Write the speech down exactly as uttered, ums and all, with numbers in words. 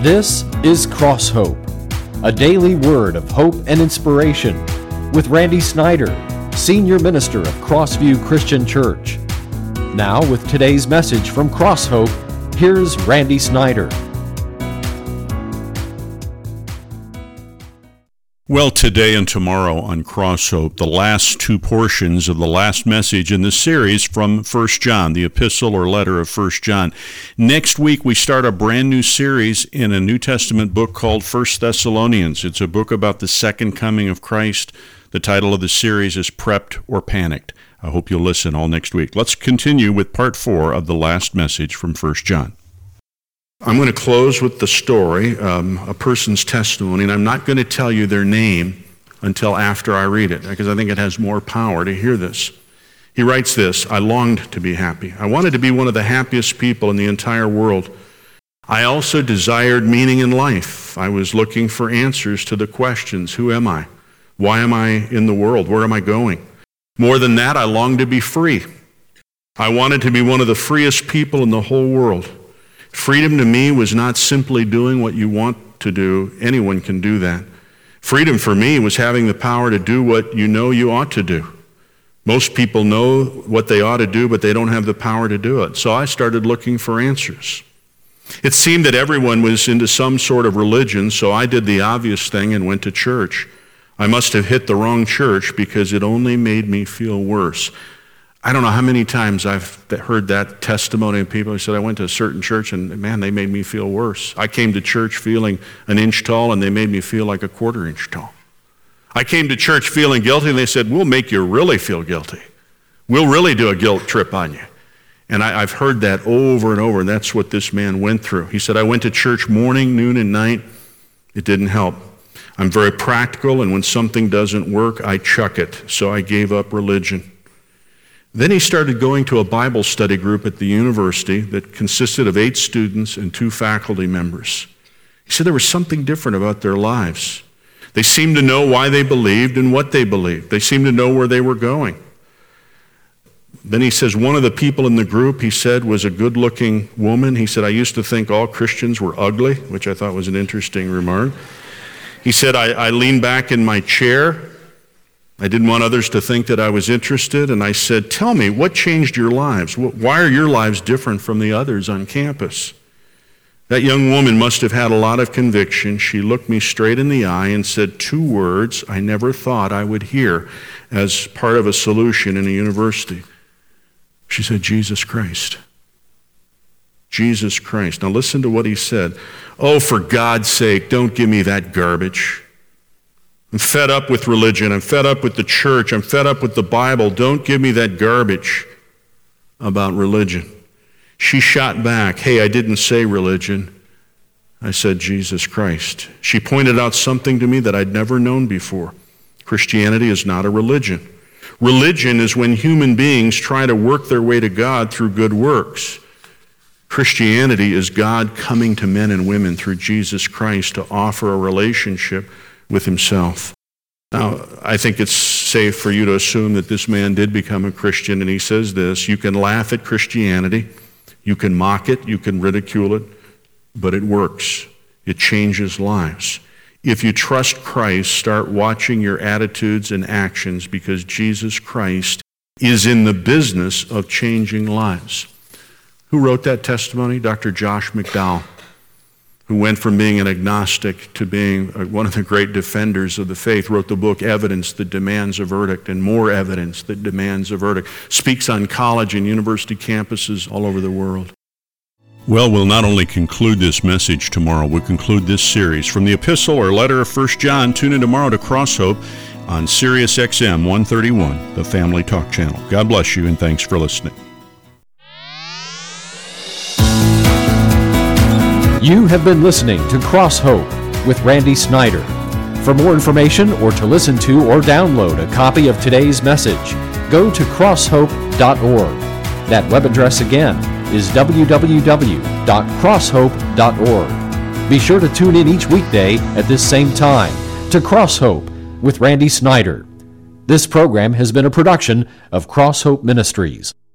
This is Cross Hope, a daily word of hope and inspiration with Randy Snyder, Senior Minister of Crossview Christian Church. Now with today's message from Cross Hope, here's Randy Snyder. Well, today and tomorrow on Cross Hope, the last two portions of the last message in the series from First John, the epistle or letter of First John. Next week, we start a brand new series in a New Testament book called First Thessalonians. It's a book about the second coming of Christ. The title of the series is Prepped or Panicked. I hope you'll listen all next week. Let's continue with part four of the last message from First John. I'm going to close with the story, um, a person's testimony, and I'm not going to tell you their name until after I read it, because I think it has more power to hear this. He writes this: I longed to be happy. I wanted to be one of the happiest people in the entire world. I also desired meaning in life. I was looking for answers to the questions: who am I? Why am I in the world? Where am I going? More than that, I longed to be free. I wanted to be one of the freest people in the whole world. Freedom to me was not simply doing what you want to do. Anyone can do that. Freedom for me was having the power to do what you know you ought to do. Most people know what they ought to do, but they don't have the power to do it. So I started looking for answers. It seemed that everyone was into some sort of religion, so I did the obvious thing and went to church. I must have hit the wrong church because it only made me feel worse. I don't know how many times I've heard that testimony of people who said, I went to a certain church and man, they made me feel worse. I came to church feeling an inch tall and they made me feel like a quarter inch tall. I came to church feeling guilty and they said, we'll make you really feel guilty. We'll really do a guilt trip on you. And I, I've heard that over and over, and that's what this man went through. He said, I went to church morning, noon, and night. It didn't help. I'm very practical, and when something doesn't work, I chuck it. So I gave up religion. Then he started going to a Bible study group at the university that consisted of eight students and two faculty members. He said there was something different about their lives. They seemed to know why they believed and what they believed. They seemed to know where they were going. Then he says one of the people in the group, he said, was a good-looking woman. He said, I used to think all Christians were ugly, which I thought was an interesting remark. He said, I, I leaned back in my chair. I didn't want others to think that I was interested, and I said, tell me, what changed your lives? Why are your lives different from the others on campus? That young woman must have had a lot of conviction. She looked me straight in the eye and said two words I never thought I would hear as part of a solution in a university. She said, Jesus Christ. Jesus Christ. Now listen to what he said. Oh, for God's sake, don't give me that garbage. I'm fed up with religion. I'm fed up with the church. I'm fed up with the Bible. Don't give me that garbage about religion. She shot back, hey, I didn't say religion. I said Jesus Christ. She pointed out something to me that I'd never known before. Christianity is not a religion. Religion is when human beings try to work their way to God through good works. Christianity is God coming to men and women through Jesus Christ to offer a relationship with himself. Now, I think it's safe for you to assume that this man did become a Christian, and he says this: you can laugh at Christianity, you can mock it, you can ridicule it, but it works. It changes lives. If you trust Christ, start watching your attitudes and actions, because Jesus Christ is in the business of changing lives. Who wrote that testimony? Doctor Josh McDowell, who went from being an agnostic to being one of the great defenders of the faith, wrote the book Evidence That Demands a Verdict, and More Evidence That Demands a Verdict. Speaks on college and university campuses all over the world. Well, we'll not only conclude this message tomorrow, we'll conclude this series. From the epistle or letter of First John, tune in tomorrow to Cross Hope on Sirius X M one thirty-one, the Family Talk Channel. God bless you, and thanks for listening. You have been listening to Cross Hope with Randy Snyder. For more information or to listen to or download a copy of today's message, go to cross hope dot org. That web address again is w w w dot cross hope dot org. Be sure to tune in each weekday at this same time to Cross Hope with Randy Snyder. This program has been a production of Cross Hope Ministries.